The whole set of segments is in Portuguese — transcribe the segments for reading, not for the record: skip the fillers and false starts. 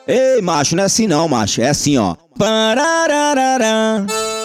Ei, macho, não é assim não, macho. É assim, ó. Pararararã.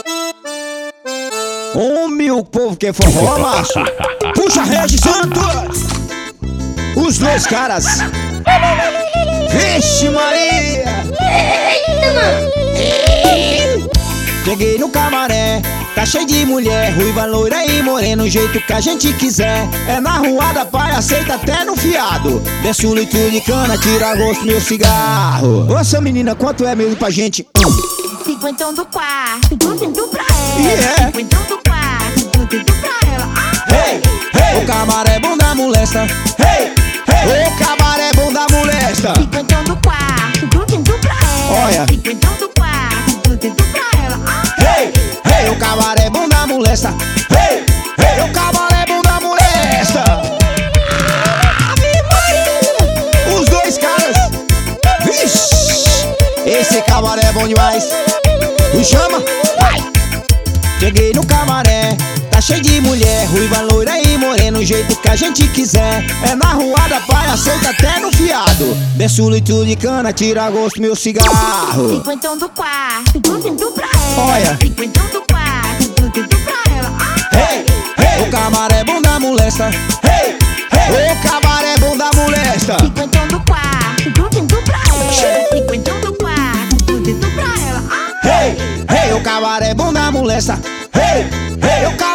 O povo que é forró, macho. Puxa, Regis Santos. Os dois caras. Vixe, Maria. Eita, mano. Cheguei no camaré, tá cheio de mulher, ruiva, loira e morena, o jeito que a gente quiser. É na ruada, pai, aceita até no fiado. Desce um litro de cana, tira gosto meu cigarro. Nossa menina, quanto é mesmo pra gente? Cinquentão do quarto, tudo pra ela. Yeah. Cinquentão do quarto, tudo pra ela. Hey, hey. O camaré bom da molesta. Hey, hey. O camaré bom da molesta. Cinquentão do quarto, tudo pra ela. Olha. Cinquentão do quarto, tudo pra ela. Hey, hey. O camaré bom da molesta. Hey, hey. O camaré bom da molesta. Os dois caras. Vixe. Esse camaré é bom demais. Me chama. Vai. Cheguei no camaré, tá cheio de mulher, ruiva, loira e morena, o jeito que a gente quiser. É na ruada, pai, aceita até no fiado. Desce um litro de cana, tira gosto meu cigarro. Cinquentão do quarto, tudo pra ela. Olha. Cinquentão do quarto, tudo pra ela. Hey, hey. O camaré bom da molesta. Hey, hey. O camaré bom da molesta. Cinquentão do quarto, tudo pra ela. Cinquentão do quarto, tudo pra ela. Hey, hey. O camaré bom da molesta. Hey, hey. O